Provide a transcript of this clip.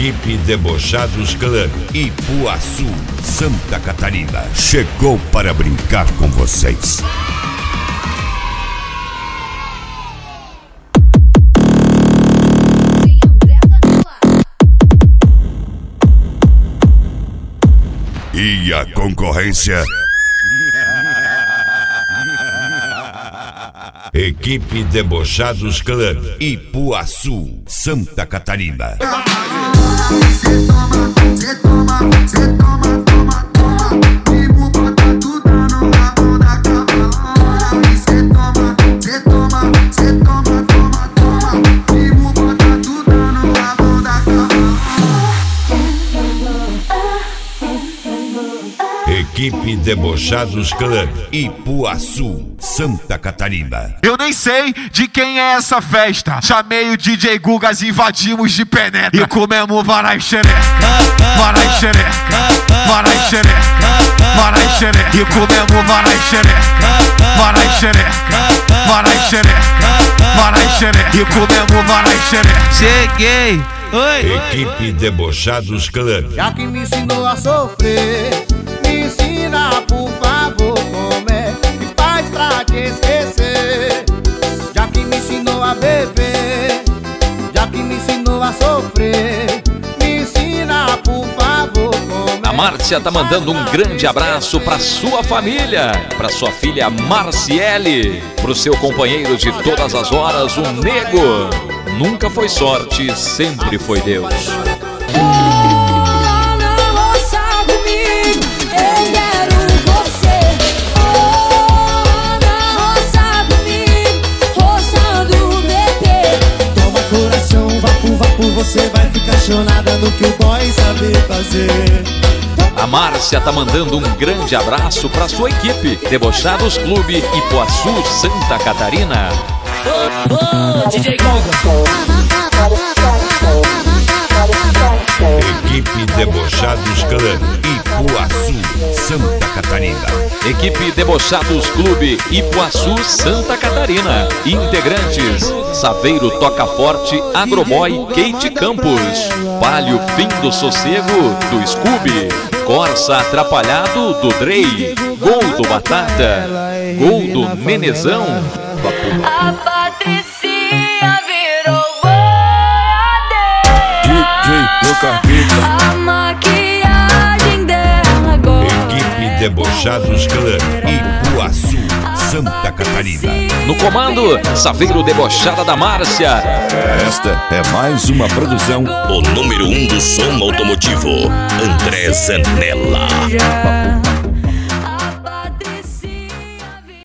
Equipe Debochados Clã, Ipuaçu, Santa Catarina, chegou para brincar com vocês. E a concorrência? Equipe Debochados Clã, Ipuaçu, Santa Catarina. Equipe Debochados Clã, Ipuaçu, Santa Catarina. Eu nem sei de quem é essa festa. Chamei o DJ Gugas e invadimos de penetra. E comemos varai xereca, varai xereca, varai xereca, varai xereca. E comemos varai xereca, varai xereca, varai xereca, varai xereca. E comemos varai xereca. Cheguei! Oi! Equipe Debochados Clã. Já que me ensinou a sofrer, me ensina, por favor, como é que faz pra te esquecer. Já que me ensinou a beber, já que me ensinou a sofrer, me ensina, por favor, como é. A Márcia tá mandando um grande abraço pra sua família, pra sua filha Marciele, pro seu companheiro de todas as horas, o Nego. Nunca foi sorte, sempre foi Deus. Você vai ficar chonada no que o boy sabe fazer. A Márcia tá mandando um grande abraço pra sua equipe Debochados Clube Ipuaçu, Santa Catarina. DJ Guga. Equipe Debochados Clã, Ipuaçu, Santa Catarina. Equipe Debochados Clube Ipuaçu, Santa Catarina. Integrantes: Saveiro Toca Forte, Agroboy, Kate Campos, Palio Fim do Sossego, do Scooby, Corsa Atrapalhado, do Drey, Gol do Batata, Gol do Nenezão. A Patricinha virou boiadeira. DJ Lucas. A maquiagem dela agora. Equipe Debochados Clã, Ipuaçu, Santa Catarina. No comando, Saveiro Debochada da Márcia. Esta é mais uma produção. O número 1 do som automotivo, André Zanella.